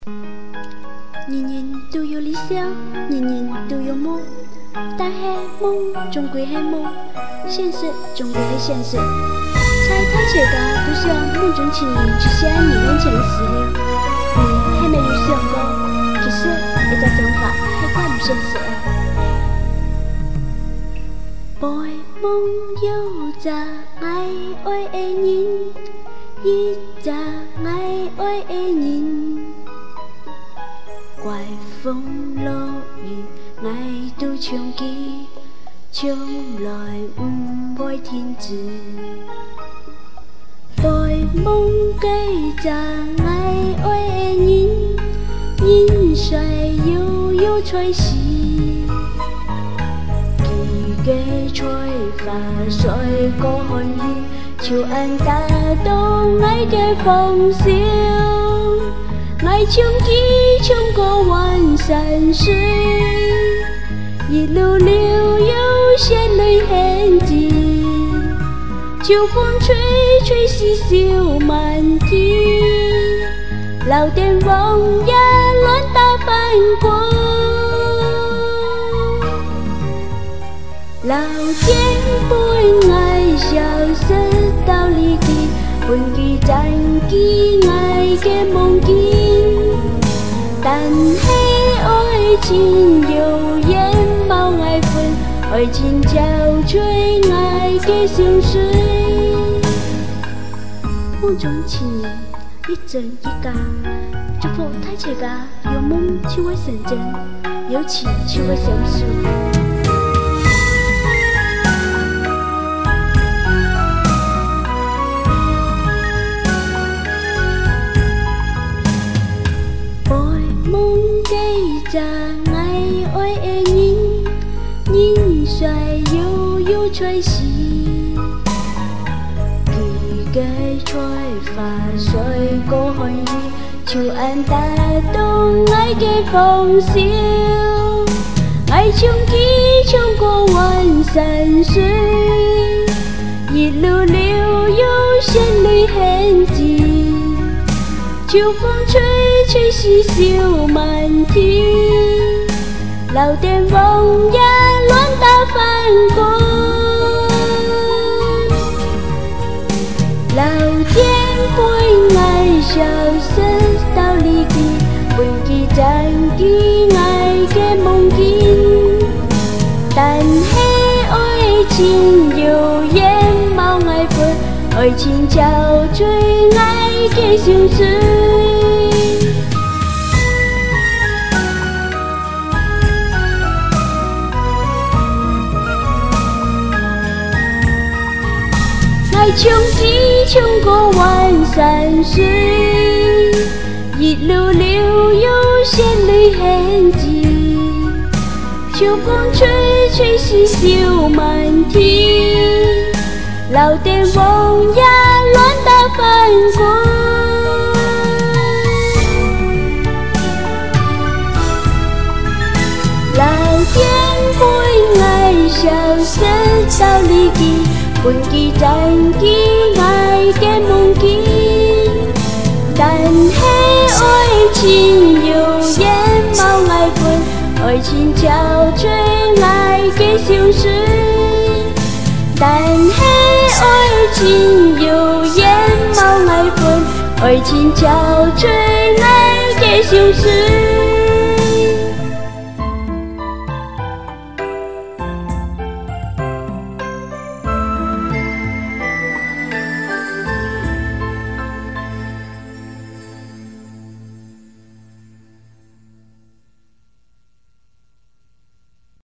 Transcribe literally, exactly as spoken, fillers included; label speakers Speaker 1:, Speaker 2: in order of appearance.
Speaker 1: 人人都有理想，人人都有梦，但是梦终归是梦，现实终归是现实。在大家都想梦中情人出现你面前时了，你还没有想过，其实一个想法还怪唔现实的。背夢有隻愛愛的人，一隻愛愛的人。怪風落雨，愛都長期，從來唔會停止。背夢給隻愛愛的人，人生悠悠吹逝。嘅吹花水過寒雨，潮暗打動愛嘅風潮，愛衝擊衝過萬山水，一路留有鮮淚痕跡，秋風吹吹細笑滿天，老店王爺亂打翻過。老天本愛消失到離奇，本記zan記愛嘅夢境，但係愛情有眼冇愛分，愛情交瘁愛嘅相隨。夢中情人一真一假，祝福大家有夢就會成真，有情就會相隨。隻愛愛的人，人生悠悠吹逝，佢嘅吹花水過寒雨，潮暗打動愛嘅風潮，愛衝擊衝過萬山水，一路留有鮮淚痕跡。秋風吹吹細笑滿天，老店王爺亂打翻過，老天本愛消失到離奇，本記zan記愛嘅夢境，但係愛情有眼冇愛分，愛情交瘁愛嘅相隨。愛衝擊衝過萬山水，一路留有鮮淚痕跡，秋風吹吹細笑滿天，老店王爺亂打翻過，老天本愛消失到離奇，本記zan記愛嘅夢境，但係愛情有眼冇愛分，愛情交瘁愛嘅相隨，但係愛情有眼冇愛分，愛情交瘁愛嘅相隨。